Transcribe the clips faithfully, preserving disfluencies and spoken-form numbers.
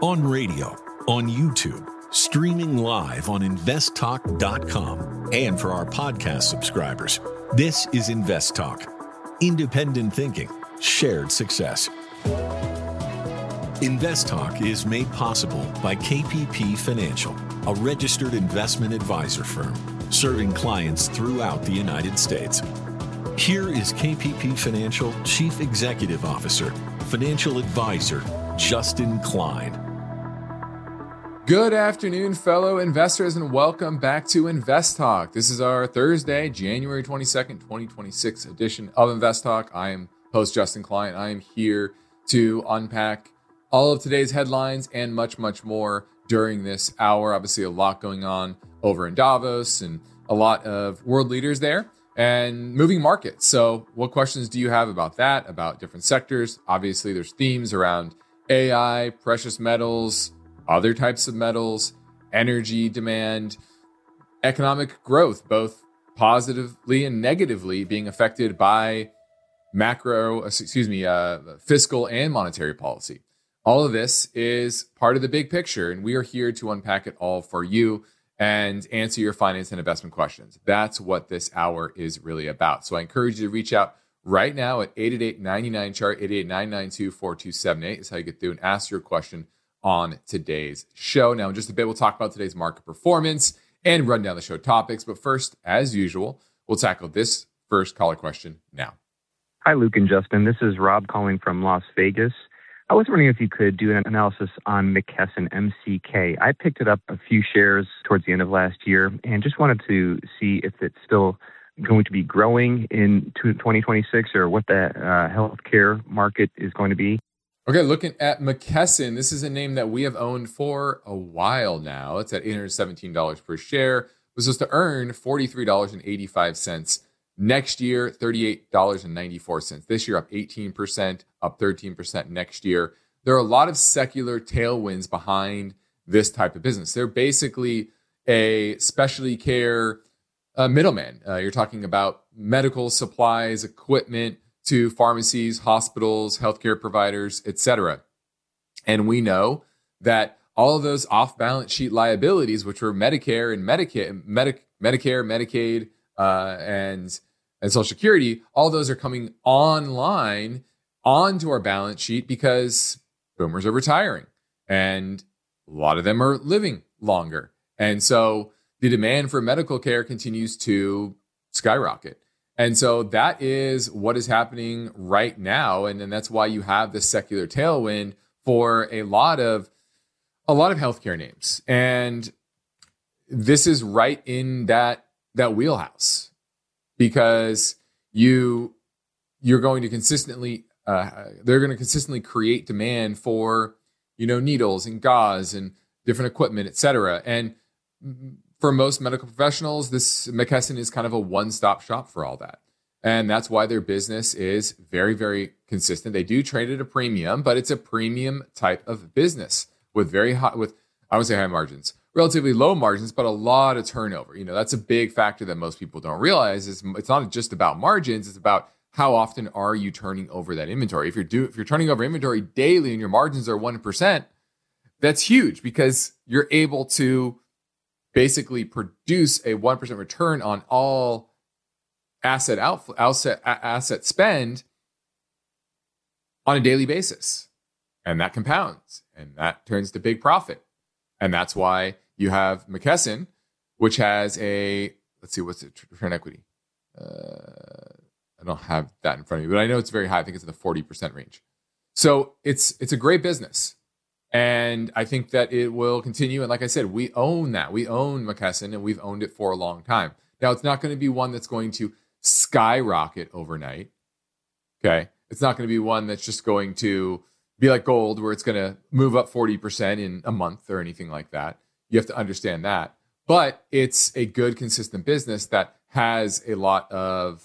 On radio, on YouTube, streaming live on invest talk dot com, and for our podcast subscribers. This is Invest Talk. Independent thinking, shared success. Invest Talk is made possible by K P P Financial, a registered investment advisor firm serving clients throughout the United States. Here is K P P Financial Chief Executive Officer, Financial Advisor, Justin Klein. Good afternoon, fellow investors, and welcome back to Invest Talk. This is our Thursday, January twenty-second, twenty twenty-six edition of Invest Talk. I am host Justin Klein. I am here to unpack all of today's headlines and much, much more during this hour. Obviously, a lot going on over in Davos and a lot of world leaders there and moving markets. So what questions do you have about that, about different sectors? Obviously, there's themes around A I, precious metals, other types of metals, energy demand, economic growth, both positively and negatively being affected by macro, excuse me, uh, fiscal and monetary policy. All of this is part of the big picture, and we are here to unpack it all for you and answer your finance and investment questions. That's what this hour is really about. So I encourage you to reach out right now at eight eight eight, nine nine, chart, eight eight eight, nine nine two, four two seven eight is how you get through and ask your question on today's show. Now, in just a bit, we'll talk about today's market performance and run down the show topics. But first, as usual, we'll tackle this first caller question now. Hi, Luke and Justin. This is Rob calling from Las Vegas. I was wondering if you could do an analysis on McKesson, M C K. I picked it up a few shares towards the end of last year and just wanted to see if it's still going to be growing in twenty twenty-six or what the uh, healthcare market is going to be. Okay, looking at McKesson, this is a name that we have owned for a while now. It's at eight hundred seventeen dollars per share. It was supposed to earn forty-three dollars and eighty-five cents. Next year, thirty-eight dollars and ninety-four cents. This year, up eighteen percent, up thirteen percent next year. There are a lot of secular tailwinds behind this type of business. They're basically a specialty care uh, middleman. Uh, you're talking about medical supplies, equipment, to pharmacies, hospitals, healthcare providers, et cetera. And we know that all of those off-balance sheet liabilities, which were Medicare and Medicaid, Medi- Medicare, Medicaid, uh, and and Social Security, all those are coming online onto our balance sheet because boomers are retiring, and a lot of them are living longer, and so the demand for medical care continues to skyrocket. And so that is what is happening right now. And then that's why you have this secular tailwind for a lot of a lot of healthcare names. And this is right in that that wheelhouse because you you're going to consistently uh, they're going to consistently create demand for, you know, needles and gauze and different equipment, et cetera. And for most medical professionals, this McKesson is kind of a one-stop shop for all that. And that's why their business is very, very consistent. They do trade at a premium, but it's a premium type of business with very high, with, I would say high margins, relatively low margins, but a lot of turnover. You know, that's a big factor that most people don't realize is it's not just about margins. It's about how often are you turning over that inventory. If you're do, if you're turning over inventory daily and your margins are one percent, that's huge because you're able to basically produce a one percent return on all asset outflow, asset, asset spend on a daily basis. And that compounds and that turns to big profit. And that's why you have McKesson, which has a, let's see, what's it, return equity? Uh, I don't have that in front of me, but I know it's very high. I think it's in the forty percent range. So it's it's a great business. And I think that it will continue. And like I said, we own that. We own McKesson and we've owned it for a long time. Now, it's not going to be one that's going to skyrocket overnight. Okay. It's not going to be one that's just going to be like gold where it's going to move up forty percent in a month or anything like that. You have to understand that. But it's a good, consistent business that has a lot of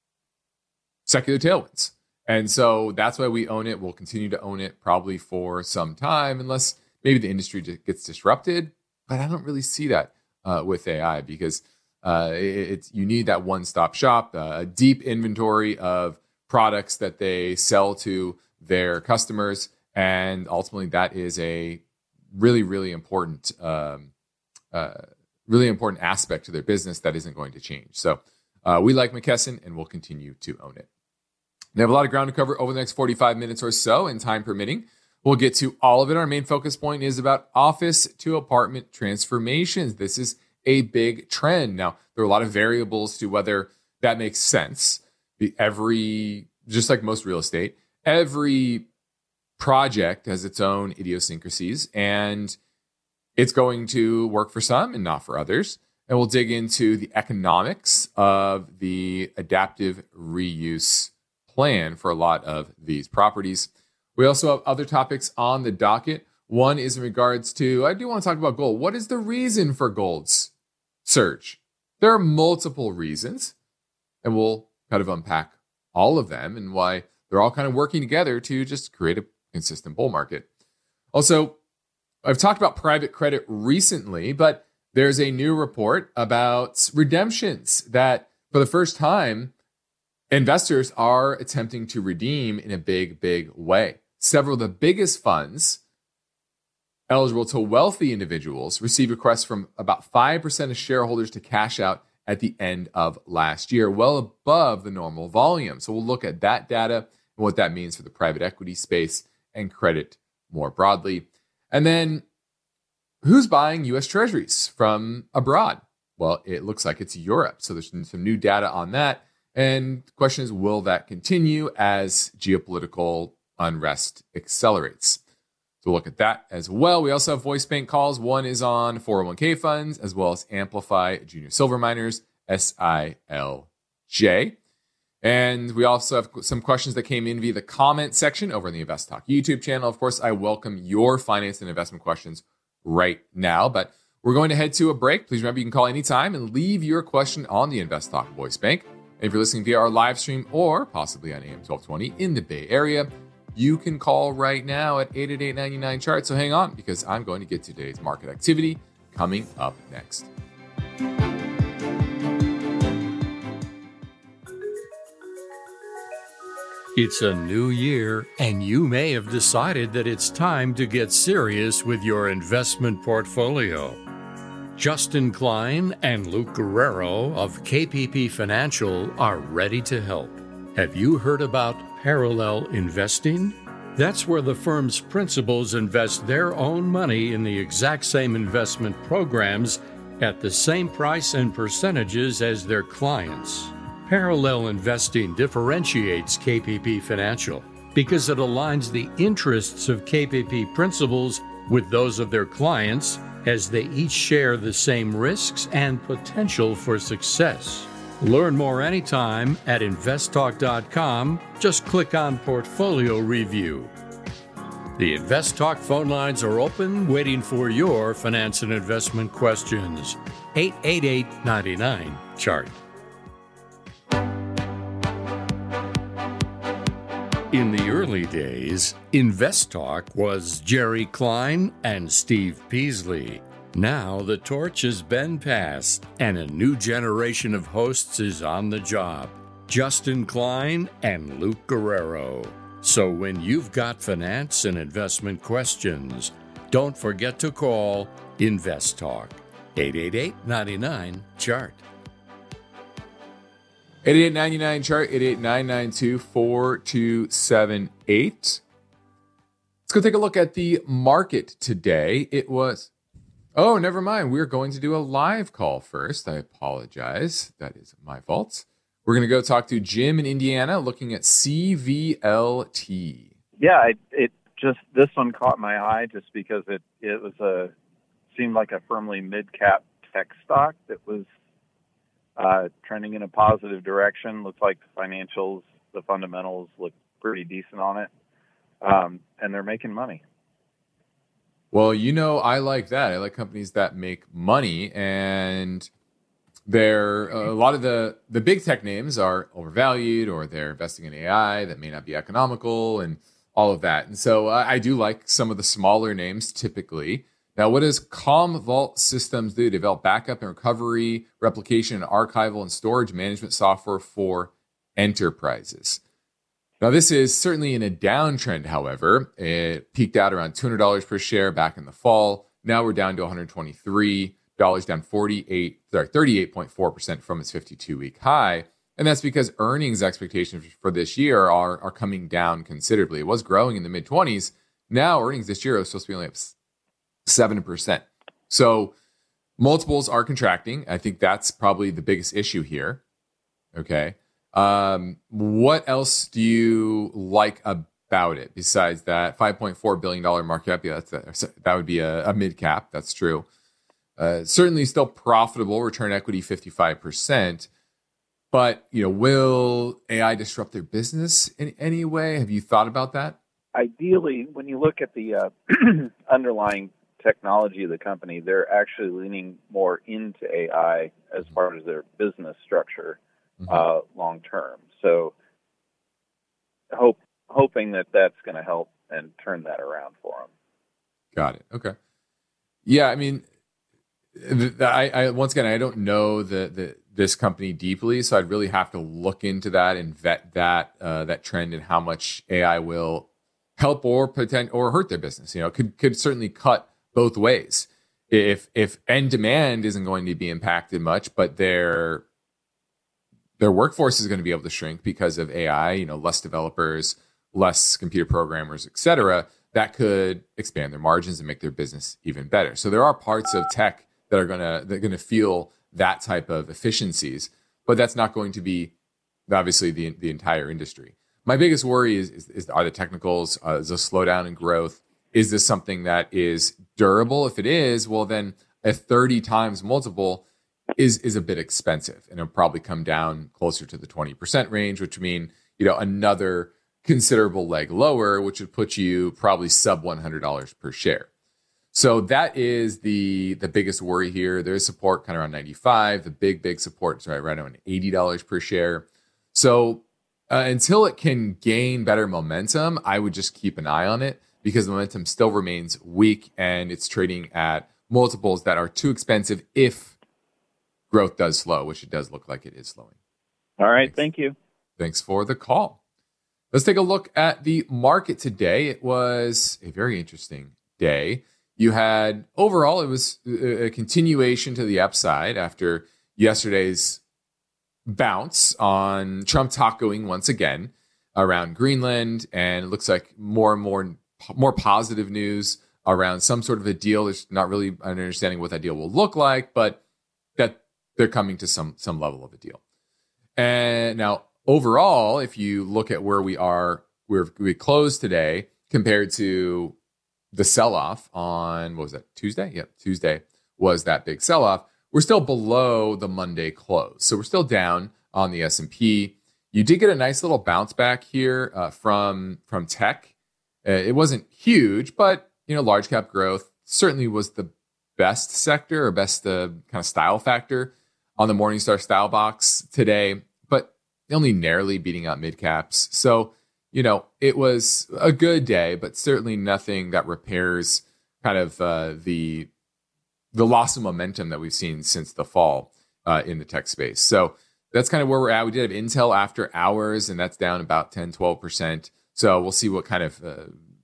secular tailwinds. And so that's why we own it. We'll continue to own it probably for some time, unless maybe the industry gets disrupted. But I don't really see that uh, with A I because uh, it, it's you need that one-stop shop, uh, a deep inventory of products that they sell to their customers. And ultimately, that is a really, really important, um, uh, really important aspect to their business that isn't going to change. So uh, we like McKesson and we'll continue to own it. They have a lot of ground to cover over the next forty-five minutes or so, and time permitting, we'll get to all of it. Our main focus point is about office to apartment transformations. This is a big trend. Now, there are a lot of variables to whether that makes sense. The, every, just like most real estate, every project has its own idiosyncrasies, and it's going to work for some and not for others. And we'll dig into the economics of the adaptive reuse plan for a lot of these properties. We also have other topics on the docket. One is in regards to, I do want to talk about gold. What is the reason for gold's surge? There are multiple reasons, and we'll kind of unpack all of them and why they're all kind of working together to just create a consistent bull market. Also, I've talked about private credit recently, but there's a new report about redemptions that for the first time, investors are attempting to redeem in a big, big way. Several of the biggest funds eligible to wealthy individuals receive requests from about five percent of shareholders to cash out at the end of last year, well above the normal volume. So we'll look at that data and what that means for the private equity space and credit more broadly. And then who's buying U S Treasuries from abroad? Well, it looks like it's Europe. So there's some new data on that. And the question is, will that continue as geopolitical unrest accelerates? So we'll look at that as well. We also have voice bank calls. One is on four oh one k funds, as well as Amplify Junior Silver Miners, S I L J. And we also have some questions that came in via the comment section over in the Invest Talk YouTube channel. Of course, I welcome your finance and investment questions right now, but we're going to head to a break. Please remember you can call anytime and leave your question on the Invest Talk voice bank. And if you're listening via our live stream or possibly on A M twelve twenty in the Bay Area, you can call right now at eight eight eight, nine nine, chart. So hang on, because I'm going to get to today's market activity coming up next. It's a new year, and you may have decided that it's time to get serious with your investment portfolio. Justin Klein and Luke Guerrero of K P P Financial are ready to help. Have you heard about parallel investing? That's where the firm's principals invest their own money in the exact same investment programs at the same price and percentages as their clients. Parallel investing differentiates K P P Financial because it aligns the interests of K P P principals with those of their clients, as they each share the same risks and potential for success. Learn more anytime at invest talk dot com. Just click on Portfolio Review. The Invest Talk phone lines are open, waiting for your finance and investment questions. eight eight eight, nine nine, chart. In the early days, Invest Talk was Jerry Klein and Steve Peasley. Now the torch has been passed, and a new generation of hosts is on the job. Justin Klein and Luke Guerrero. So when you've got finance and investment questions, don't forget to call Invest Talk. eight eight eight, nine nine, chart. eight eight eight, nine nine, chart, eight eight nine nine two, four two seven eight. Let's go take a look at the market today. It was, oh, never mind. We're going to do a live call first. I apologize. That is my fault. We're going to go talk to Jim in Indiana looking at C V L T. Yeah, it, it just, this one caught my eye just because it, it was a, seemed like a firmly mid-cap tech stock that was Uh, trending in a positive direction. Looks like the financials, the fundamentals look pretty decent on it. Um, and they're making money. Well, you know, I like that. I like companies that make money, and they're a lot of the, the big tech names are overvalued, or they're investing in A I that may not be economical and all of that. And so uh, I do like some of the smaller names typically. Now, what does Commvault Systems do? Develop backup and recovery, replication, and archival and storage management software for enterprises. Now, this is certainly in a downtrend, however. It peaked out around two hundred dollars per share back in the fall. Now we're down to one hundred twenty-three dollars, down forty-eight, sorry, thirty-eight point four percent from its fifty-two-week high. And that's because earnings expectations for this year are, are coming down considerably. It was growing in the mid-twenties. Now earnings this year are supposed to be only up seven percent. So multiples are contracting. I think that's probably the biggest issue here. Okay. Um, what else do you like about it besides that five point four billion dollars market cap? Yeah, that's a, that would be a, a mid cap. That's true. Uh, certainly still profitable, return equity fifty-five percent. But, you know, will A I disrupt their business in any way? Have you thought about that? Ideally, when you look at the uh, underlying technology of the company, they're actually leaning more into A I as part of their business structure mm-hmm. uh, long term. So hope, hoping that that's going to help and turn that around for them. Got it. Okay. Yeah, I mean, I, I once again, I don't know the, the this company deeply, so I'd really have to look into that and vet that uh, that trend and how much A I will help or potent or hurt their business. You know, could could certainly cut both ways. If if end demand isn't going to be impacted much, but their their workforce is going to be able to shrink because of A I. You know, less developers, less computer programmers, et cetera. That could expand their margins and make their business even better. So there are parts of tech that are gonna they're gonna feel that type of efficiencies, but that's not going to be obviously the the entire industry. My biggest worry is, is, is are the technicals, uh, is a slowdown in growth. Is this something that is durable? If it is, well, then a thirty times multiple is is a bit expensive, and it'll probably come down closer to the twenty percent range, which would mean, you know, another considerable leg lower, which would put you probably sub one hundred dollars per share. So that is the the biggest worry here. There's support kind of around ninety-five. The big, big support is right around eighty dollars per share. So uh, until it can gain better momentum, I would just keep an eye on it because the momentum still remains weak and it's trading at multiples that are too expensive if growth does slow, which it does look like it is slowing. All right. Thanks. Thank you. Thanks for the call. Let's take a look at the market today. It was a very interesting day. You had, overall, it was a continuation to the upside after yesterday's bounce on Trump tacoing once again around Greenland. And it looks like more and more, more positive news around some sort of a deal. There's not really an understanding what that deal will look like, but that they're coming to some, some level of a deal. And now, overall, if you look at where we are, where we closed today compared to the sell-off on, what was that, Tuesday? Yep, Tuesday was that big sell-off. We're still below the Monday close. So we're still down on the S and P. You did get a nice little bounce back here uh, from, from tech. Uh, it wasn't huge, but, you know, large cap growth certainly was the best sector or best uh, kind of style factor on the Morningstar style box today, but only narrowly beating out mid caps. So, you know, it was a good day, but certainly nothing that repairs kind of uh, the the loss of momentum that we've seen since the fall uh, in the tech space. So that's kind of where we're at. We did have Intel after hours, and that's down about ten, twelve percent. So we'll see what kind of uh,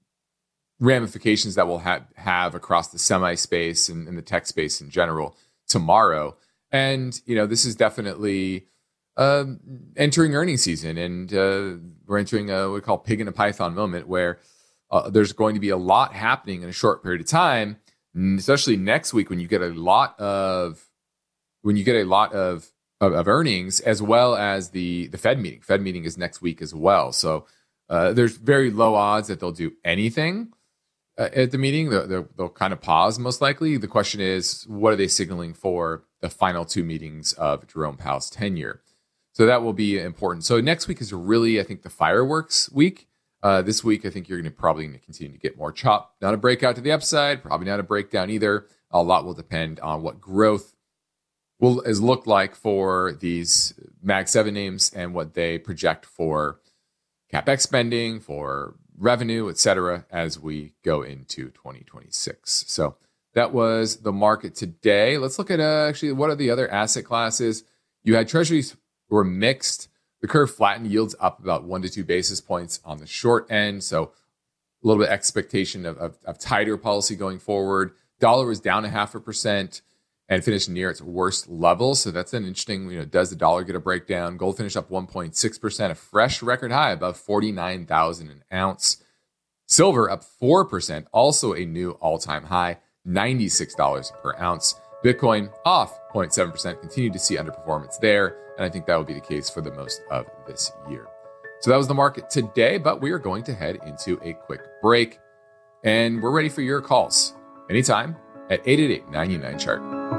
ramifications that will ha- have across the semi space and, and the tech space in general tomorrow. And, you know, this is definitely uh, entering earnings season, and uh, we're entering a, what we call pig in a python moment where uh, there's going to be a lot happening in a short period of time, especially next week when you get a lot of when you get a lot of, of, of earnings, as well as the, the Fed meeting. Fed meeting is next week as well. So uh, there's very low odds that they'll do anything uh, at the meeting. They'll, they'll, they'll kind of pause most likely. The question is, what are they signaling for the final two meetings of Jerome Powell's tenure? So that will be important. So next week is really, I think, the fireworks week. Uh, this week, I think you're going to probably going to continue to get more chop. Not a breakout to the upside, probably not a breakdown either. A lot will depend on what growth will is look like for these Mag seven names and what they project for CapEx spending, for revenue, et cetera, as we go into twenty twenty-six. So that was the market today. Let's look at uh, actually what are the other asset classes. You had treasuries were mixed. The curve flattened, yields up about one to two basis points on the short end. So a little bit of expectation of, of, of tighter policy going forward. Dollar was down a half a percent and finished near its worst level. So that's an interesting, you know, does the dollar get a breakdown? Gold finished up one point six percent, a fresh record high above forty-nine thousand an ounce. Silver up four percent, also a new all-time high, ninety-six dollars per ounce. Bitcoin off zero point seven percent, continued to see underperformance there. And I think that will be the case for the most of this year. So that was the market today, but we are going to head into a quick break. And we're ready for your calls anytime at eight eight eight, nine nine, chart.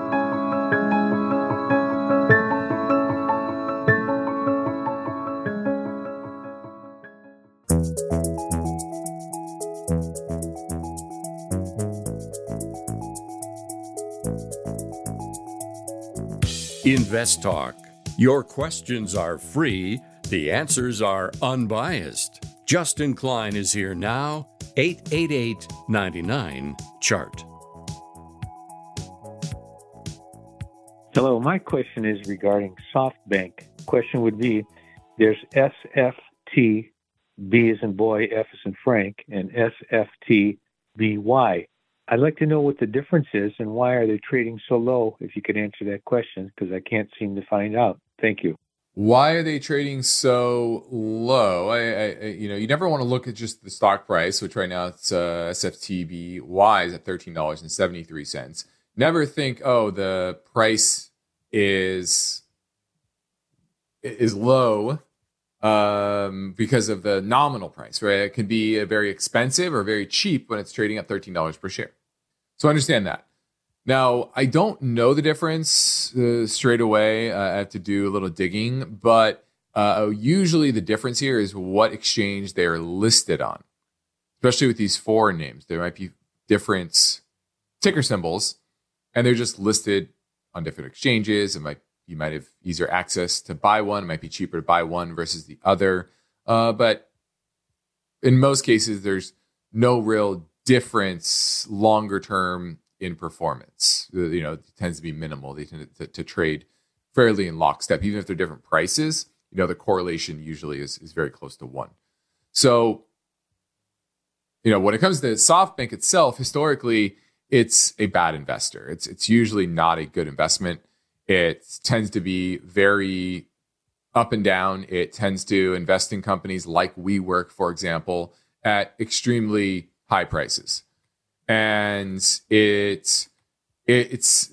Invest Talk. Your questions are free. The answers are unbiased. Justin Klein is here now. eight eight eight, nine nine, chart. Hello, my question is regarding SoftBank. Question would be, there's S F T, B as in boy, F as in Frank, and S F T B Y. I'd like to know what the difference is and why are they trading so low, if you could answer that question, because I can't seem to find out. Thank you. Why are they trading so low? I, I, you know, you never want to look at just the stock price, which right now it's uh, S F T B Y is at thirteen dollars and seventy-three cents. Never think, oh, the price is is low um, because of the nominal price, right? It can be a very expensive or very cheap when it's trading at thirteen dollars per share. So understand that. Now, I don't know the difference uh, straight away. Uh, I have to do a little digging, but uh, usually the difference here is what exchange they're listed on, especially with these foreign names. There might be different ticker symbols, and they're just listed on different exchanges. It might you might have easier access to buy one. It might be cheaper to buy one versus the other. Uh, but in most cases, there's no real difference longer term in performance. You know, it tends to be minimal. They tend to, to trade fairly in lockstep, even if they're different prices. You know, the correlation usually is, is very close to one. So, you know, when it comes to SoftBank itself, historically, it's a bad investor. It's it's usually not a good investment. It tends to be very up and down. It tends to invest in companies like WeWork, for example, at extremely high prices. And it, it it's,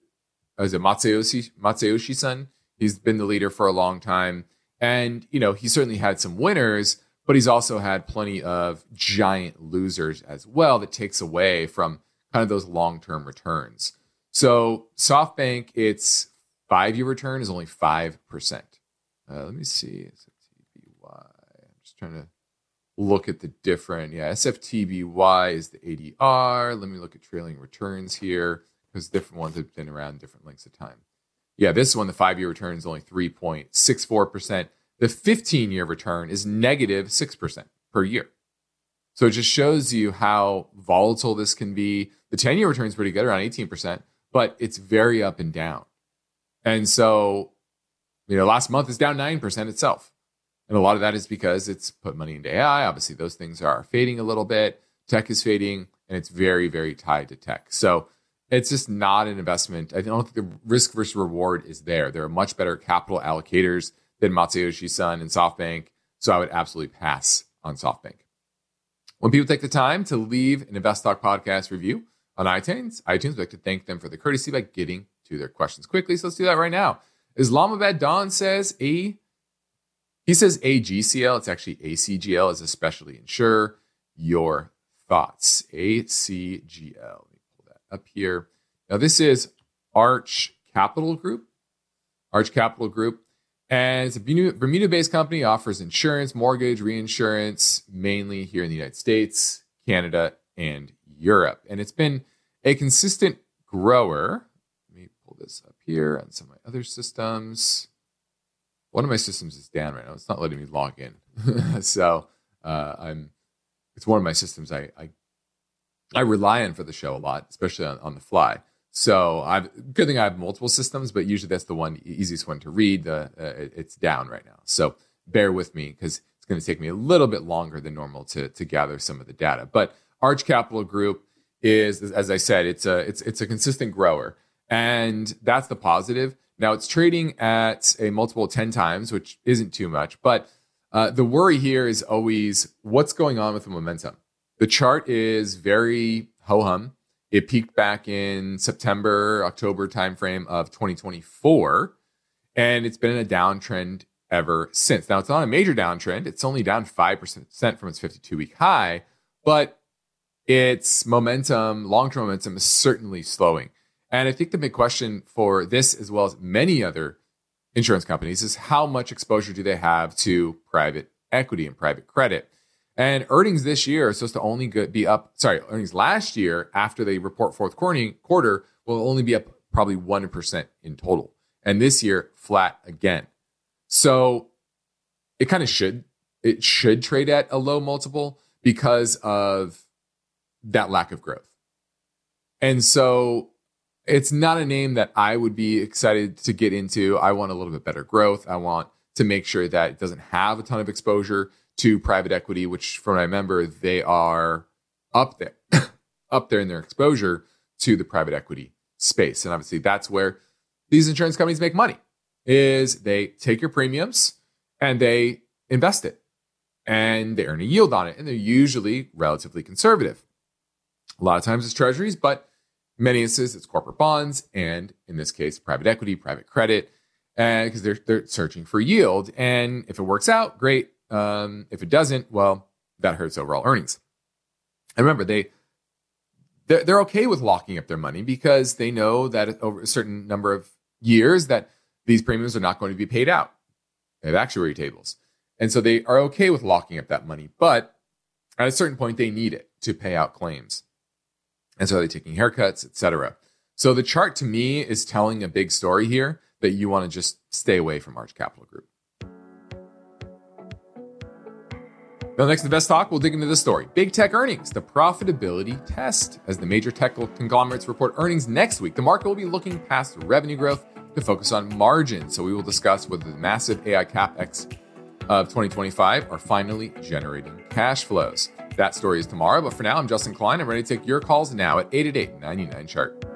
is it Matsuyoshi, Matsuyoshi-san? He's been the leader for a long time. And, you know, he certainly had some winners, but he's also had plenty of giant losers as well that takes away from kind of those long-term returns. So SoftBank, its five-year return is only five percent. Uh, let me see. S F T B Y. I'm just trying to look at the different, yeah, S F T B Y is the A D R. Let me look at trailing returns here because different ones have been around different lengths of time. Yeah, this one, the five-year return is only three point six four percent. The fifteen-year return is negative six percent per year. So it just shows you how volatile this can be. The ten-year return is pretty good, around eighteen percent, but it's very up and down. And so, you know, last month is down nine percent itself. And a lot of that is because it's put money into A I. Obviously, those things are fading a little bit. Tech is fading, and it's very, very tied to tech. So it's just not an investment. I don't think the risk versus reward is there. There are much better capital allocators than Matsuyoshi-san and SoftBank. So I would absolutely pass on SoftBank. When people take the time to leave an Invest Talk podcast review on iTunes, iTunes, we'd like to thank them for the courtesy by getting to their questions quickly. So let's do that right now. Islamabad Don says a He says A G C L. It's actually A C G L as a specialty insurer. Your thoughts? A C G L. Let me pull that up here. Now, this is Arch Capital Group. Arch Capital Group. And it's a Bermuda-based company, offers insurance, mortgage, reinsurance, mainly here in the United States, Canada, and Europe. And it's been a consistent grower. Let me pull this up here on some of my other systems. One of my systems is down right now. It's not letting me log in. so uh, I'm. It's one of my systems I, I I rely on for the show a lot, especially on, on the fly. So I've good thing I have multiple systems, but usually that's the one easiest one to read. The uh, it's down right now, so bear with me because it's going to take me a little bit longer than normal to to gather some of the data. But Arch Capital Group is, as I said, it's a it's it's a consistent grower, and that's the positive. Now it's trading at a multiple of ten times, which isn't too much, but uh, the worry here is always what's going on with the momentum. The chart is very ho-hum. It peaked back in September, October timeframe of twenty twenty-four, and it's been in a downtrend ever since. Now, it's not a major downtrend. It's only down five percent from its fifty-two-week high, but its momentum, long-term momentum, is certainly slowing. And I think the big question for this, as well as many other insurance companies, is how much exposure do they have to private equity and private credit? And earnings this year are supposed to only be up, sorry, earnings last year after they report fourth quarter will only be up probably one percent in total. And this year, flat again. So it kind of should, it should trade at a low multiple because of that lack of growth. And so it's not a name that I would be excited to get into. I want a little bit better growth. I want to make sure that it doesn't have a ton of exposure to private equity, which from what I remember, they are up there, up there in their exposure to the private equity space. And obviously that's where these insurance companies make money, is they take your premiums and they invest it and they earn a yield on it. And they're usually relatively conservative. A lot of times it's treasuries, but many instances it's corporate bonds. And in this case, private equity, private credit, and because they're, they're searching for yield. And if it works out, great. Um, if it doesn't, well, that hurts overall earnings. And remember, they they're, they're okay with locking up their money because they know that over a certain number of years that these premiums are not going to be paid out. They have actuary tables, and so they are okay with locking up that money. But at a certain point, they need it to pay out claims, and so they're taking haircuts, et cetera. So the chart to me is telling a big story here that you want to just stay away from Arch Capital Group. Now, next in Invest Talk, we'll dig into this story. Big tech earnings, the profitability test. As the major tech conglomerates report earnings next week, the market will be looking past revenue growth to focus on margin. So we will discuss whether the massive A I capex of twenty twenty-five are finally generating cash flows. That story is tomorrow, but for now, I'm Justin Klein. I'm ready to take your calls now at eight eight eight, nine nine, chart.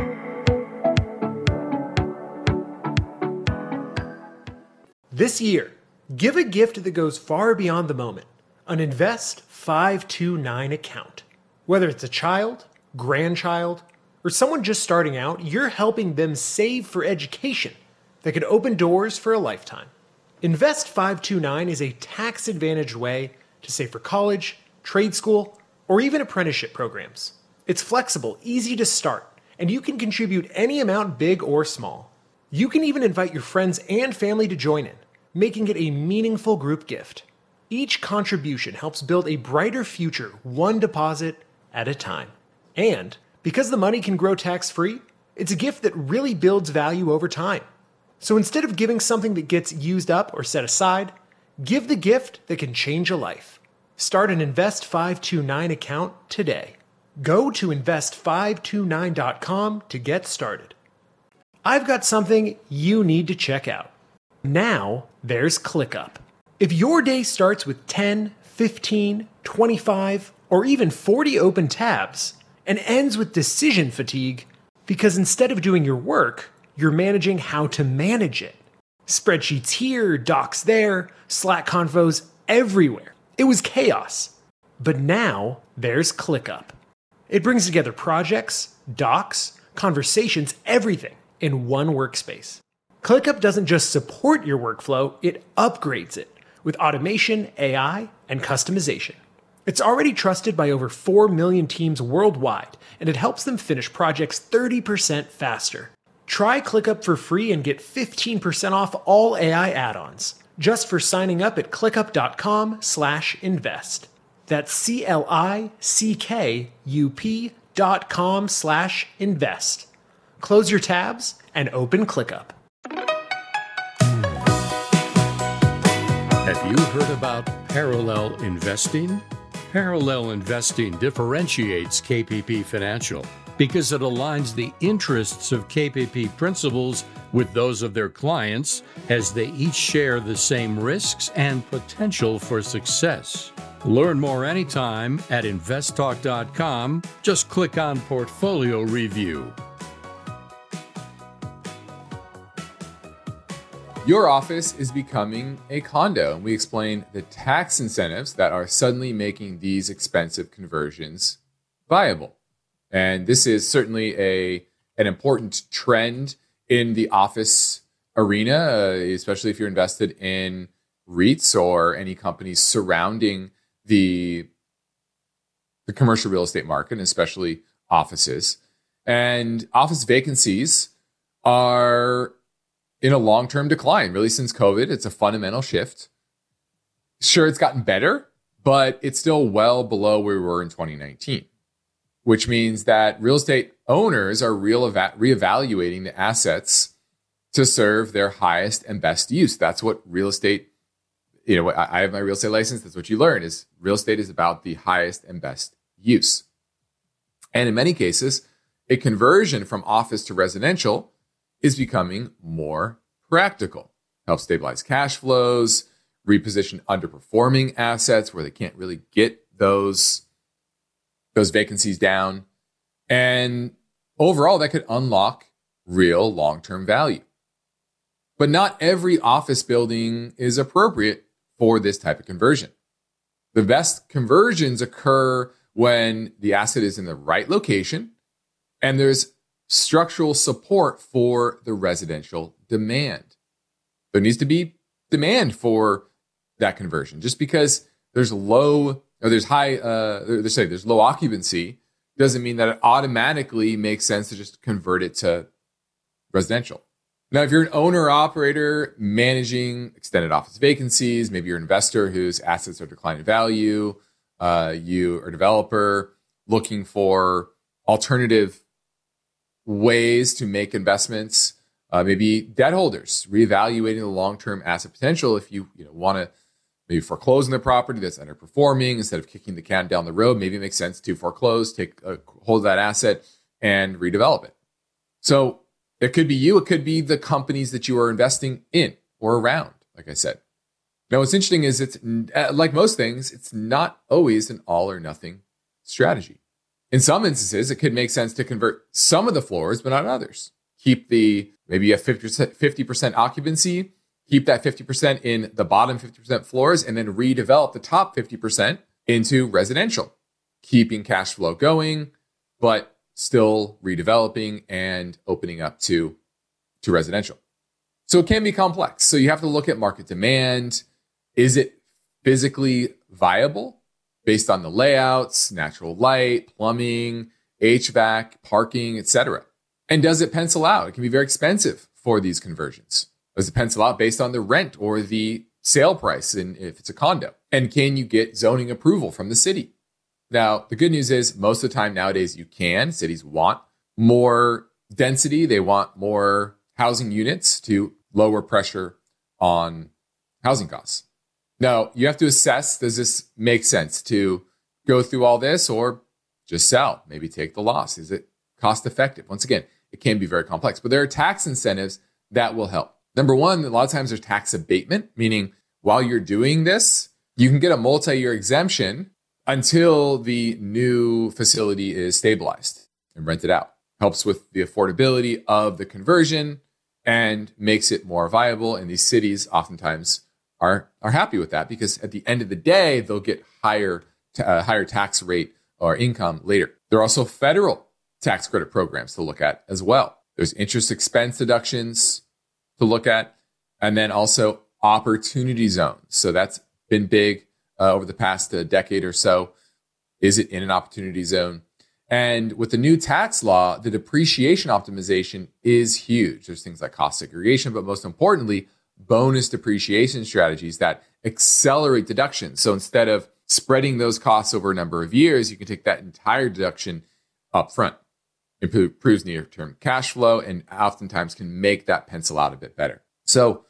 This year, give a gift that goes far beyond the moment. An Invest five two nine account. Whether it's a child, grandchild, or someone just starting out, you're helping them save for education that could open doors for a lifetime. Invest five two nine is a tax-advantaged way to save for college, trade school, or even apprenticeship programs. It's flexible, easy to start, and you can contribute any amount, big or small. You can even invite your friends and family to join in, making it a meaningful group gift. Each contribution helps build a brighter future, one deposit at a time. And because the money can grow tax-free, it's a gift that really builds value over time. So instead of giving something that gets used up or set aside, give the gift that can change a life. Start an Invest five two nine account today. Go to invest five two nine dot com to get started. I've got something you need to check out. Now there's ClickUp. If your day starts with ten, fifteen, twenty-five, or even forty open tabs and ends with decision fatigue because instead of doing your work, you're managing how to manage it. Spreadsheets here, docs there, Slack convos everywhere. It was chaos. But now there's ClickUp. It brings together projects, docs, conversations, everything in one workspace. ClickUp doesn't just support your workflow, it upgrades it with automation, A I, and customization. It's already trusted by over four million teams worldwide, and it helps them finish projects thirty percent faster. Try ClickUp for free and get fifteen percent off all A I add-ons just for signing up at clickup.com slash invest. That's C-L-I-C-K-U-P dot com slash invest. Close your tabs and open ClickUp. Have you heard about parallel investing? Parallel investing differentiates K P P Financial. because it aligns the interests of K P P principals with those of their clients as they each share the same risks and potential for success. Learn more anytime at invest talk dot com. Just click on Portfolio Review. Your office is becoming a condo, and we explain the tax incentives that are suddenly making these expensive conversions viable. And this is certainly a an important trend in the office arena, uh, especially if you're invested in REITs or any companies surrounding the, the commercial real estate market, and especially offices. And office vacancies are in a long-term decline, really since COVID. It's a fundamental shift. Sure, it's gotten better, but it's still well below where we were in twenty nineteen, which means that real estate owners are real eva- reevaluating the assets to serve their highest and best use. That's what real estate, you know, I have my real estate license. That's what you learn is real estate is about the highest and best use. And in many cases, a conversion from office to residential is becoming more practical. Help stabilize cash flows, reposition underperforming assets where they can't really get those, those vacancies down. And overall, that could unlock real long-term value. But not every office building is appropriate for this type of conversion. The best conversions occur when the asset is in the right location and there's structural support for the residential demand. There needs to be demand for that conversion. Just because there's low or there's high, uh, there's say there's low occupancy doesn't mean that it automatically makes sense to just convert it to residential. Now, if you're an owner or operator managing extended office vacancies, maybe you're an investor whose assets are declining in value, uh, you are a developer looking for alternative ways to make investments, uh, maybe debt holders reevaluating the long-term asset potential. If you, you know, want to maybe foreclose on the property that's underperforming, instead of kicking the can down the road, maybe it makes sense to foreclose, take a hold of that asset and redevelop it. So it could be you, it could be the companies that you are investing in or around, like I said. Now, what's interesting is it's like most things, it's not always an all or nothing strategy. In some instances, it could make sense to convert some of the floors, but not others. Keep the, maybe you have fifty percent occupancy, keep that fifty percent in the bottom fifty percent floors, and then redevelop the top fifty percent into residential, keeping cash flow going, but still redeveloping and opening up to, to residential. So it can be complex. So you have to look at market demand. Is it physically viable based on the layouts, natural light, plumbing, H V A C, parking, et cetera? And does it pencil out? It can be very expensive for these conversions. Does it pencil out based on the rent or the sale price in, if it's a condo? And can you get zoning approval from the city? Now, the good news is most of the time nowadays you can. Cities want more density. They want more housing units to lower pressure on housing costs. Now, you have to assess, does this make sense to go through all this or just sell? Maybe take the loss. Is it cost effective? Once again, it can be very complex, but there are tax incentives that will help. Number one, a lot of times there's tax abatement, meaning while you're doing this, you can get a multi-year exemption until the new facility is stabilized and rented out. Helps with the affordability of the conversion and makes it more viable. And these cities oftentimes are, are happy with that because at the end of the day, they'll get higher, uh, higher tax rate or income later. There are also federal tax credit programs to look at as well. There's interest expense deductions to look at, and then also opportunity zones. So that's been big uh, over the past uh, decade or so. Is it in an opportunity zone? And with the new tax law, the depreciation optimization is huge. There's things like cost segregation, but most importantly, bonus depreciation strategies that accelerate deductions. So instead of spreading those costs over a number of years, you can take that entire deduction up front. It improves near-term cash flow and oftentimes can make that pencil out a bit better. So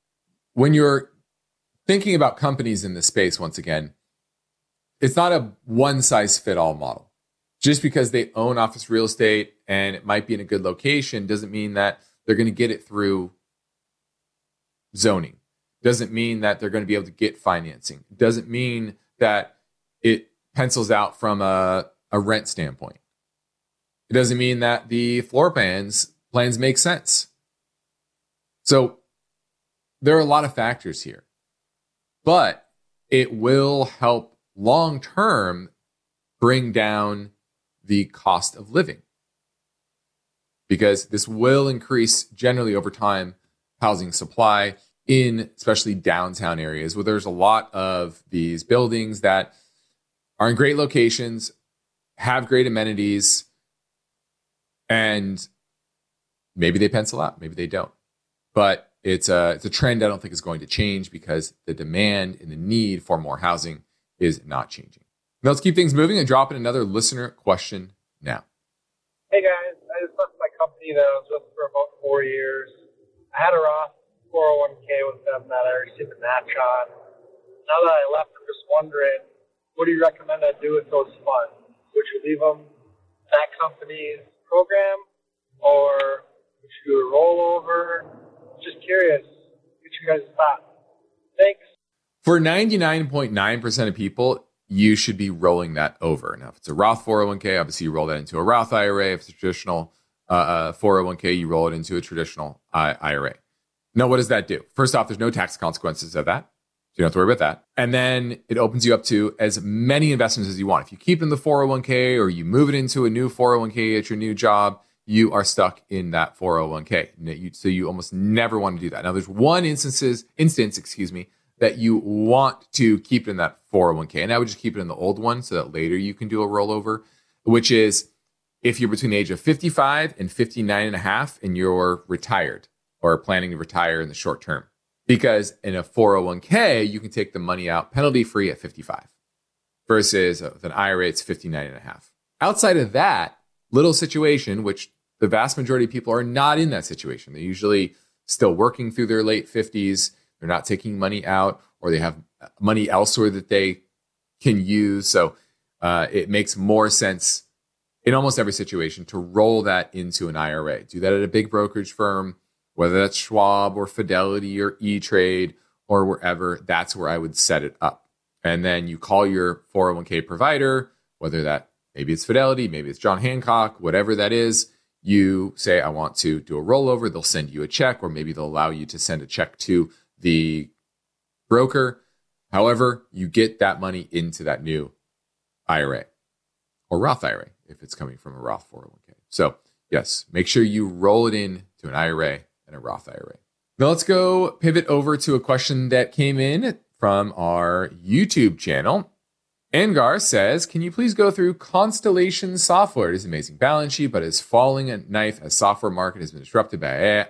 when you're thinking about companies in this space, once again, it's not a one-size-fit-all model. Just because they own office real estate and it might be in a good location doesn't mean that they're going to get it through zoning. Doesn't mean that they're going to be able to get financing. Doesn't mean that it pencils out from a, a rent standpoint. It doesn't mean that the floor plans plans make sense. So there are a lot of factors here, but it will help long term bring down the cost of living, because this will increase generally over time housing supply in especially downtown areas where there's a lot of these buildings that are in great locations, have great amenities, and maybe they pencil out, maybe they don't. But it's a, it's a trend I don't think is going to change because the demand and the need for more housing is not changing. Now let's keep things moving and drop in another listener question now. Hey guys, I just left my company that I was with for about four years. I had a Roth four oh one k with them that I received a match on. Now that I left, I'm just wondering, what do you recommend I do with those funds? Would you leave them in that company's program, or would you do a rollover? Just curious, get you guys' thoughts. Thanks. For ninety-nine point nine percent of people, you should be rolling that over. Now, if it's a Roth four oh one k, obviously you roll that into a Roth I R A. If it's a traditional uh, uh, four oh one k, you roll it into a traditional I R A. Now, what does that do? First off, there's no tax consequences of that. So you don't have to worry about that. And then it opens you up to as many investments as you want. If you keep it in the four oh one k or you move it into a new four oh one k at your new job, you are stuck in that four oh one k. So you almost never want to do that. Now, there's one instances, instance, excuse me, that you want to keep it in that four oh one k. And I would just keep it in the old one so that later you can do a rollover, which is if you're between the age of fifty-five and fifty-nine and a half and you're retired or planning to retire in the short term. Because in a four oh one k, you can take the money out penalty free at fifty-five versus with an I R A, it's fifty-nine and a half. Outside of that little situation, which the vast majority of people are not in that situation. They're usually still working through their late fifties. They're not taking money out, or they have money elsewhere that they can use. So uh, it makes more sense in almost every situation to roll that into an I R A. Do that at a big brokerage firm, whether that's Schwab or Fidelity or E-Trade or wherever. That's where I would set it up. And then you call your four oh one k provider, whether that maybe it's Fidelity, maybe it's John Hancock, whatever that is. You say, I want to do a rollover. They'll send you a check, or maybe they'll allow you to send a check to the broker. However, you get that money into that new I R A or Roth I R A if it's coming from a Roth four oh one k. So yes, make sure you roll it in to an I R A and a Roth I R A. Now let's go pivot over to a question that came in from our YouTube channel. Angar says, can you please go through Constellation Software? It is an amazing balance sheet, but is falling a knife as software market has been disrupted by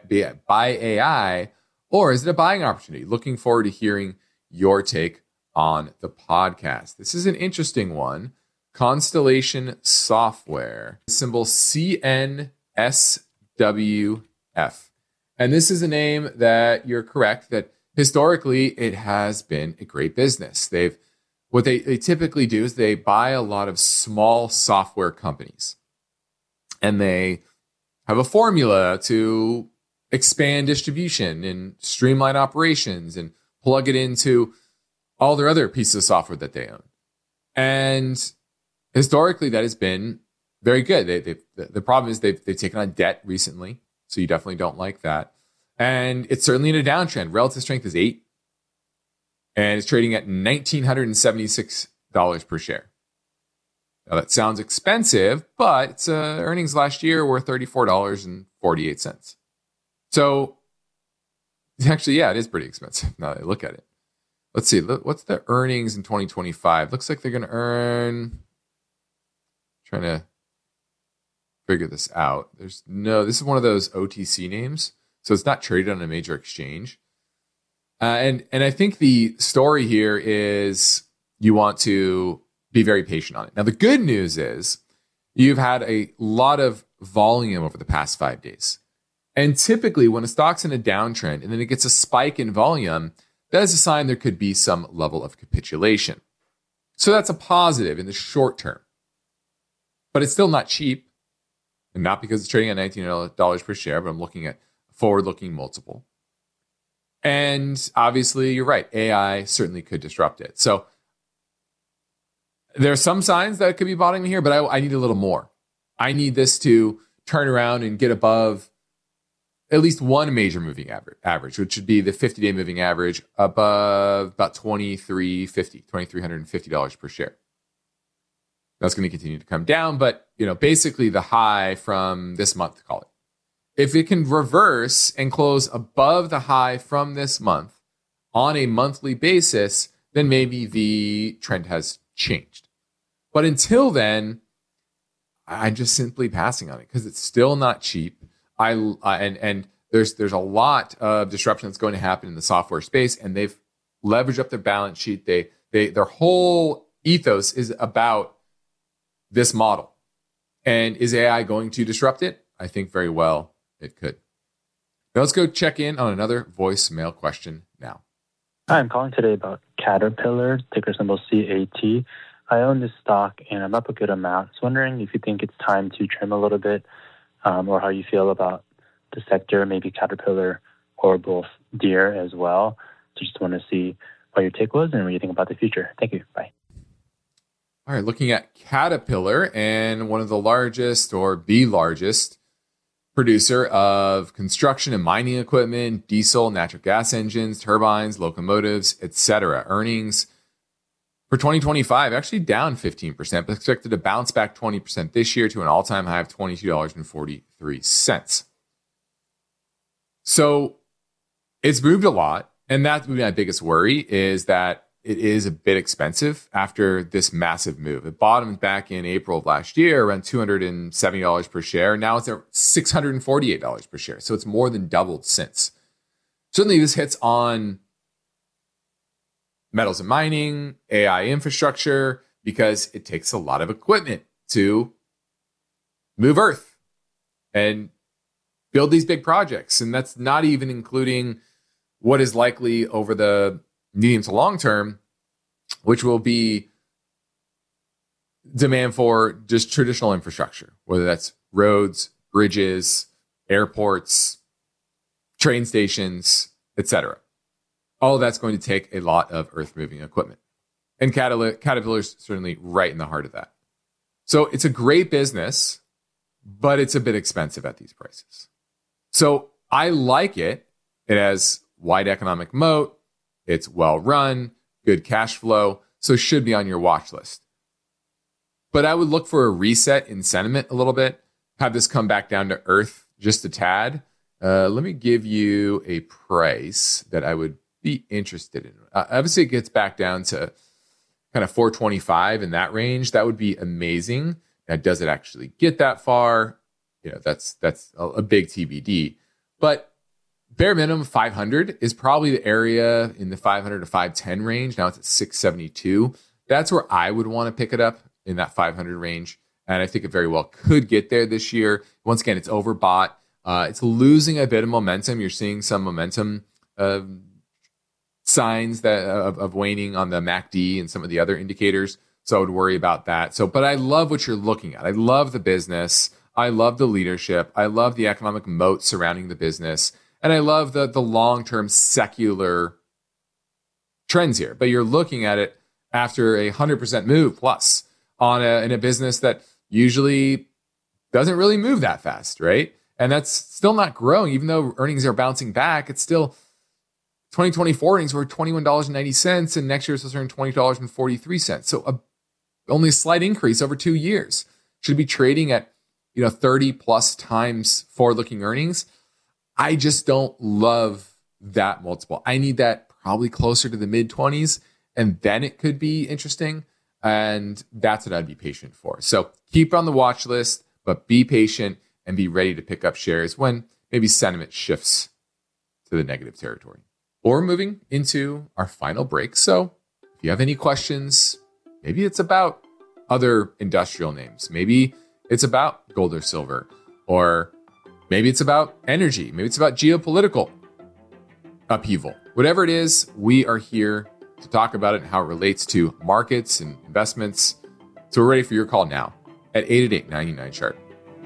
A I, or is it a buying opportunity? Looking forward to hearing your take on the podcast. This is an interesting one. Constellation Software, symbol C N S W F. And this is a name that you're correct that historically it has been a great business. They've What they, they typically do is they buy a lot of small software companies, and they have a formula to expand distribution and streamline operations and plug it into all their other pieces of software that they own. And historically, that has been very good. They, they, the problem is they've, they've taken on debt recently, so you definitely don't like that. And it's certainly in a downtrend. Relative strength is eight. And it's trading at one thousand nine hundred seventy-six dollars per share. Now, that sounds expensive, but its uh, earnings last year were thirty-four dollars and forty-eight cents. So, actually, yeah, it is pretty expensive now that I look at it. Let's see. What's the earnings in twenty twenty-five? Looks like they're going to earn... Trying to figure this out. There's no... This is one of those O T C names, so it's not traded on a major exchange. Uh, and and I think the story here is you want to be very patient on it. Now, the good news is you've had a lot of volume over the past five days. And typically when a stock's in a downtrend and then it gets a spike in volume, that is a sign there could be some level of capitulation. So that's a positive in the short term. but it's still not cheap. And not because it's trading at nineteen dollars per share, but I'm looking at forward-looking multiple. And obviously, you're right. A I certainly could disrupt it. So there are some signs that it could be bottoming here, but I, I need a little more. I need this to turn around and get above at least one major moving average, average which would be the fifty-day moving average above about twenty-three fifty, twenty-three fifty dollars per share. That's going to continue to come down, but you know, basically the high from this month, call it. If it can reverse and close above the high from this month on a monthly basis, then maybe the trend has changed. But until then, I'm just simply passing on it because it's still not cheap. I uh, and and there's there's a lot of disruption that's going to happen in the software space, and they've leveraged up their balance sheet. They they their whole ethos is about this model. And is A I going to disrupt it? I think very well it could. Now let's go check in on another voicemail question now. Hi, I'm calling today about Caterpillar, ticker symbol C A T. I own this stock and I'm up a good amount. I was wondering if you think it's time to trim a little bit, um, or how you feel about the sector, maybe Caterpillar or both Deere as well. Just want to see what your take was and what you think about the future. Thank you. Bye. All right, looking at Caterpillar, and one of the largest or the largest producer of construction and mining equipment, diesel, natural gas engines, turbines, locomotives, et cetera. Earnings for twenty twenty-five actually down fifteen percent, but expected to bounce back twenty percent this year to an all-time high of twenty-two dollars and forty-three cents. So it's moved a lot, and that's my biggest worry is that it is a bit expensive after this massive move. It bottomed back in April of last year, around two hundred seventy dollars per share. Now it's at six hundred forty-eight dollars per share. So it's more than doubled since. Certainly this hits on metals and mining, A I infrastructure, because it takes a lot of equipment to move Earth and build these big projects. And that's not even including what is likely over the medium to long term, which will be demand for just traditional infrastructure, whether that's roads, bridges, airports, train stations, et cetera. All of that's going to take a lot of earth-moving equipment. And Caterpillar's certainly right in the heart of that. So it's a great business, but it's a bit expensive at these prices. So I like it. It has wide economic moat. It's well run, good cash flow, so should be on your watch list. But I would look for a reset in sentiment a little bit, have this come back down to earth just a tad. Uh, let me give you a price that I would be interested in. Uh, obviously, it gets back down to kind of four twenty-five in that range. That would be amazing. Now, does it actually get that far? You know, that's that's a, a big T B D. But bare minimum five hundred is probably the area in the five hundred to five ten range. Now it's at six seventy-two. That's where I would want to pick it up, in that five hundred range. And I think it very well could get there this year. Once again, it's overbought. Uh, it's losing a bit of momentum. You're seeing some momentum uh, signs that of, of waning on the M A C D and some of the other indicators. So I would worry about that. So, but I love what you're looking at. I love the business. I love the leadership. I love the economic moat surrounding the business. And I love the, the long-term secular trends here. But you're looking at it after a one hundred percent move plus on a, in a business that usually doesn't really move that fast, right? And that's still not growing. Even though earnings are bouncing back, it's still twenty twenty-four earnings were twenty-one dollars and ninety cents, and next year it's supposed to earn twenty dollars and forty-three cents. So a, only a slight increase over two years. Should be trading at, you know, thirty plus times forward-looking earnings. I just don't love that multiple. I need that probably closer to the mid twenties, and then it could be interesting. And that's what I'd be patient for. So keep on the watch list, but be patient and be ready to pick up shares when maybe sentiment shifts to the negative territory. Or moving into our final break. So if you have any questions, maybe it's about other industrial names. Maybe it's about gold or silver, or maybe it's about energy. Maybe it's about geopolitical upheaval. Whatever it is, we are here to talk about it and how it relates to markets and investments. So we're ready for your call now at eight eight eight, nine nine, chart.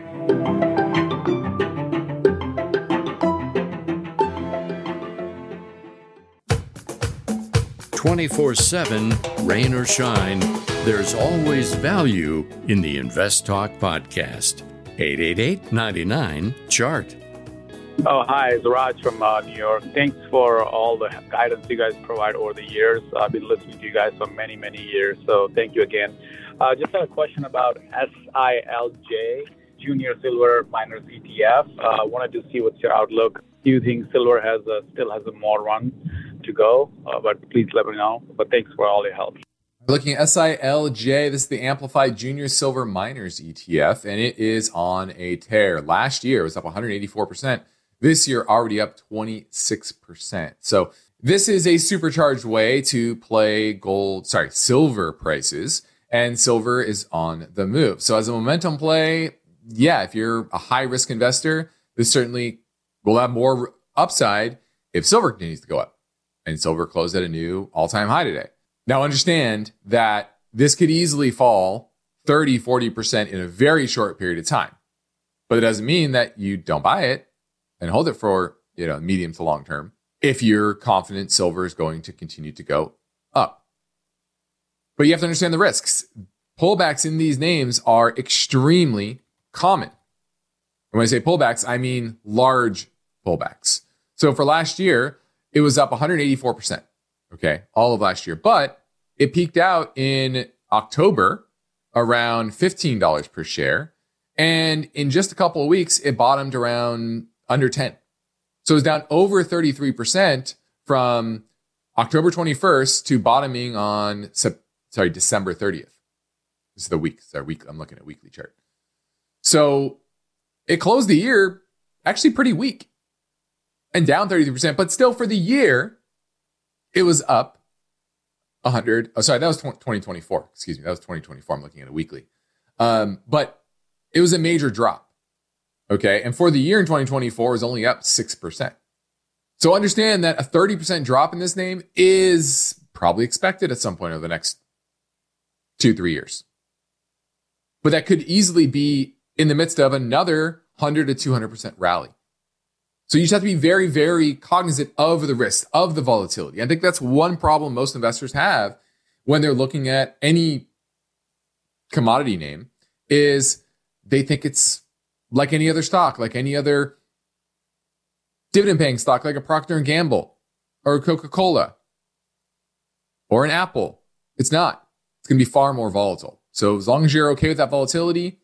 twenty-four seven, rain or shine, there's always value in the Invest Talk podcast. eight eight eight, nine nine, chart. Oh, hi, it's Raj from uh, New York. Thanks for all the guidance you guys provide over the years. I've been listening to you guys for many, many years, so thank you again. Uh, just had a question about S I L J, Junior Silver Miners E T F. I uh, wanted to see what's your outlook. Do you think silver has a, still has a more run to go? Uh, but please let me know. But thanks for all your help. Looking at S I L J, this is the Amplified Junior Silver Miners E T F, and it is on a tear. Last year, it was up one hundred eighty-four percent. This year, already up twenty-six percent. So this is a supercharged way to play gold, sorry, silver prices, and silver is on the move. So as a momentum play, yeah, if you're a high-risk investor, this certainly will have more upside if silver continues to go up. And silver closed at a new all-time high today. Now understand that this could easily fall thirty, forty percent in a very short period of time. But it doesn't mean that you don't buy it and hold it for, you know, medium to long term if you're confident silver is going to continue to go up. But you have to understand the risks. Pullbacks in these names are extremely common. And when I say pullbacks, I mean large pullbacks. So for last year, it was up one hundred eighty-four percent. Okay, all of last year. But it peaked out in October around fifteen dollars per share. And in just a couple of weeks, it bottomed around under ten. So it was down over thirty-three percent from October twenty-first to bottoming on, sorry, December thirtieth. This is the week. Sorry, week. I'm looking at weekly chart. So it closed the year actually pretty weak and down thirty-three percent. But still for the year, it was up one hundred. Oh, sorry, that was twenty twenty-four. Excuse me. That was twenty twenty-four. I'm looking at a weekly. Um, but it was a major drop. Okay. And for the year in twenty twenty-four, it was only up six percent. So understand that a thirty percent drop in this name is probably expected at some point over the next two, three years. But that could easily be in the midst of another one hundred to two hundred percent rally. So you just have to be very, very cognizant of the risk, of the volatility. I think that's one problem most investors have when they're looking at any commodity name is they think it's like any other stock, like any other dividend paying stock, like a Procter and Gamble or a Coca-Cola or an Apple. It's not. It's going to be far more volatile. So as long as you're okay with that volatility,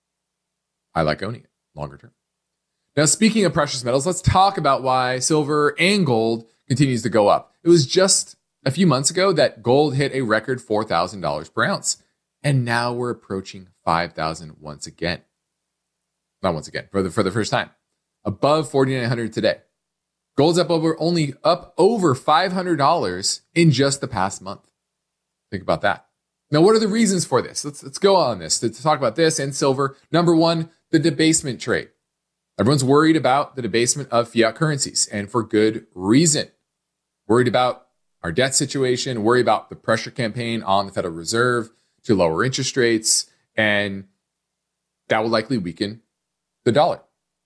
I like owning it longer term. Now, speaking of precious metals, let's talk about why silver and gold continues to go up. It was just a few months ago that gold hit a record four thousand dollars per ounce. And now we're approaching five thousand dollars once again. Not once again, for the, for the first time. Above forty-nine hundred dollars today. Gold's up over, only up over five hundred dollars in just the past month. Think about that. Now, what are the reasons for this? Let's, let's go on this to, to talk about this and silver. Number one, the debasement trade. Everyone's worried about the debasement of fiat currencies, and for good reason. Worried about our debt situation, worried about the pressure campaign on the Federal Reserve to lower interest rates, and that will likely weaken the dollar.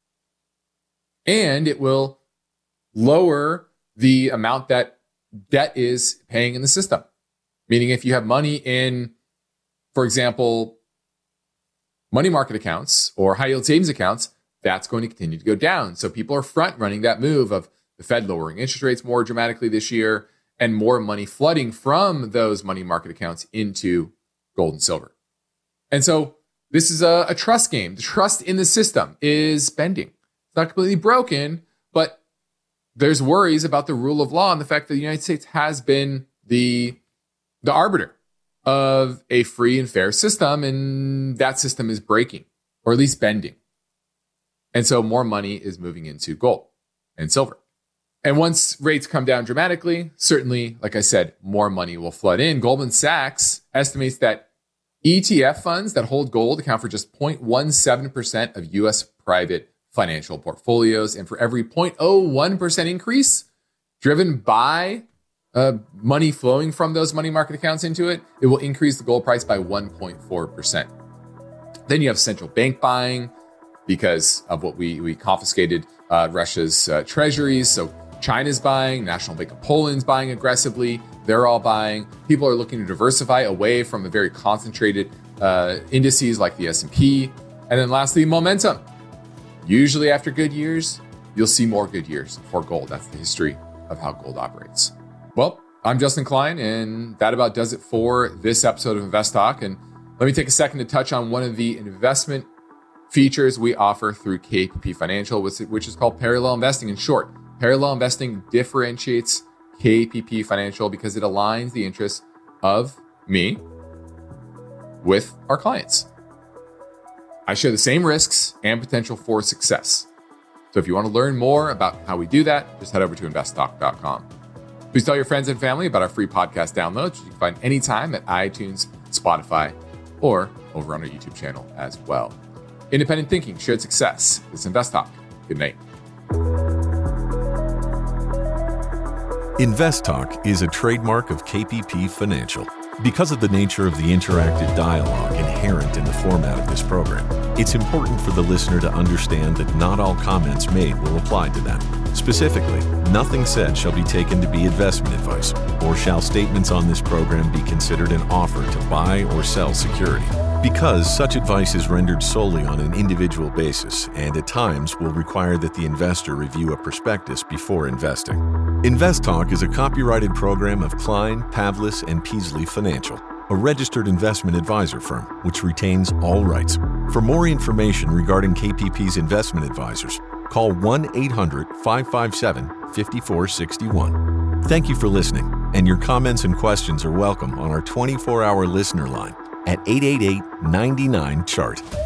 And it will lower the amount that debt is paying in the system. Meaning if you have money in, for example, money market accounts or high yield savings accounts, that's going to continue to go down. So people are front running that move of the Fed lowering interest rates more dramatically this year and more money flooding from those money market accounts into gold and silver. And so this is a, a trust game. The trust in the system is bending. It's not completely broken, but there's worries about the rule of law and the fact that the United States has been the, the arbiter of a free and fair system, and that system is breaking, or at least bending. And so more money is moving into gold and silver. And once rates come down dramatically, certainly, like I said, more money will flood in. Goldman Sachs estimates that E T F funds that hold gold account for just zero point one seven percent of U S private financial portfolios. And for every zero point zero one percent increase driven by uh, money flowing from those money market accounts into it, it will increase the gold price by one point four percent. Then you have central bank buying because of what we, we confiscated uh, Russia's uh, treasuries. So China's buying, National Bank of Poland's buying aggressively. They're all buying. People are looking to diversify away from a very concentrated uh, indices like the S and P. And then lastly, momentum. Usually after good years, you'll see more good years for gold. That's the history of how gold operates. Well, I'm Justin Klein, and that about does it for this episode of Invest Talk. And let me take a second to touch on one of the investment features we offer through K P P Financial, which is called parallel investing. In short, parallel investing differentiates K P P Financial because it aligns the interests of me with our clients. I share the same risks and potential for success. So if you want to learn more about how we do that, just head over to invest talk dot com. Please tell your friends and family about our free podcast downloads, which you can find anytime at iTunes, Spotify, or over on our YouTube channel as well. Independent thinking, shared success. This is Invest Talk. Good night. Invest Talk is a trademark of K P P Financial. Because of the nature of the interactive dialogue inherent in the format of this program, it's important for the listener to understand that not all comments made will apply to them. Specifically, nothing said shall be taken to be investment advice, or shall statements on this program be considered an offer to buy or sell security. Because such advice is rendered solely on an individual basis and at times will require that the investor review a prospectus before investing. Invest Talk is a copyrighted program of Klein, Pavlis, and Peasley Financial, a registered investment advisor firm which retains all rights. For more information regarding K P P's investment advisors, call one eight hundred, five five seven, five four six one. Thank you for listening, and your comments and questions are welcome on our twenty-four hour listener line at eight eight eight, nine nine, C H A R T.